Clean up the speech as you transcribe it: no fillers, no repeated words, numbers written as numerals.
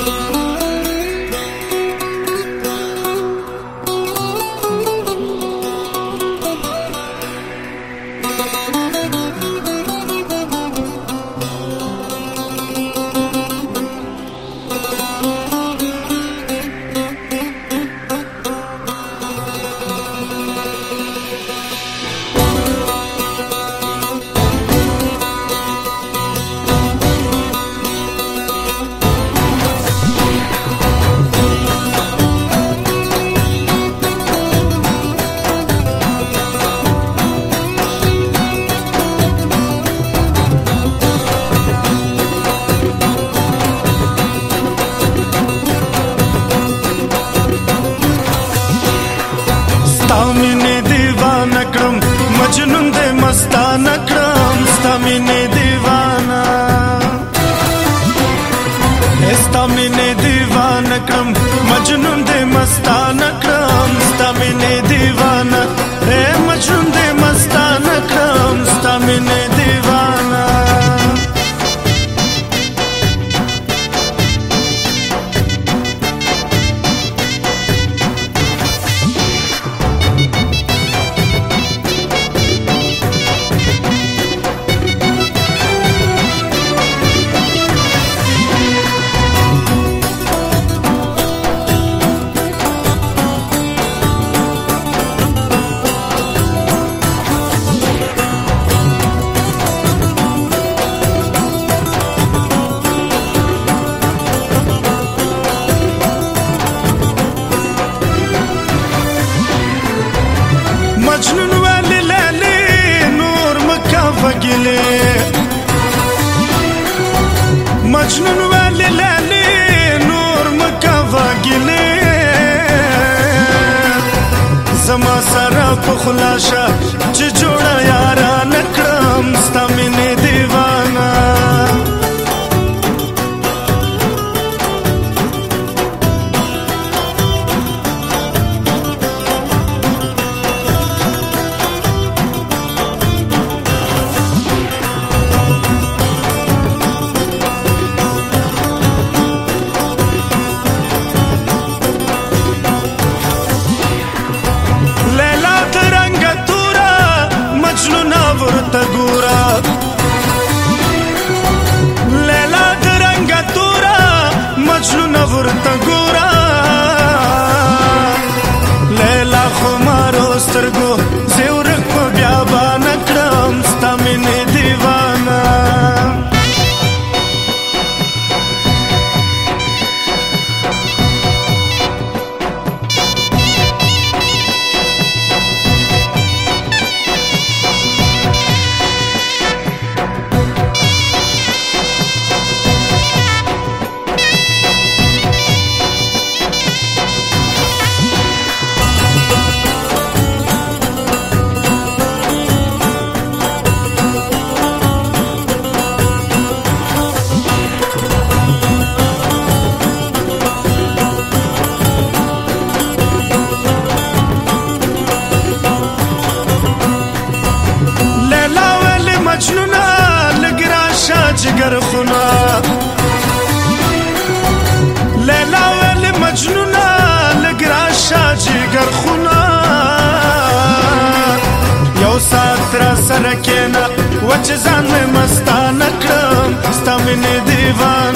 ستامینه دیوانه کړم مجنون دې مستانه کړم ستامینه دیوانه ستامینه دیوانه کړم مجنون دې مستانه کړم ستامینه دیوانه مجنون دې مستانه کړم ستامینه دیوانه مجنون والی لالی نور مکافا گلی مجنون والی لالی نور مکافا گلی زما سرا پخلاشا چی جوڑا یارا نکرم ستا مینی دیوانا لیلا درنگا تورا مجنون ورتا گورا لیلا خمارو سترگو زیورک پا بیابانا کرم ستا مینی دیوانا مجنونا لگراشا جگر خونا لیلا ولی مجنونا لگراشا جگر خونا یو سات را سرکینا وچ زان میں مستانه کرم ستا مینی دیوان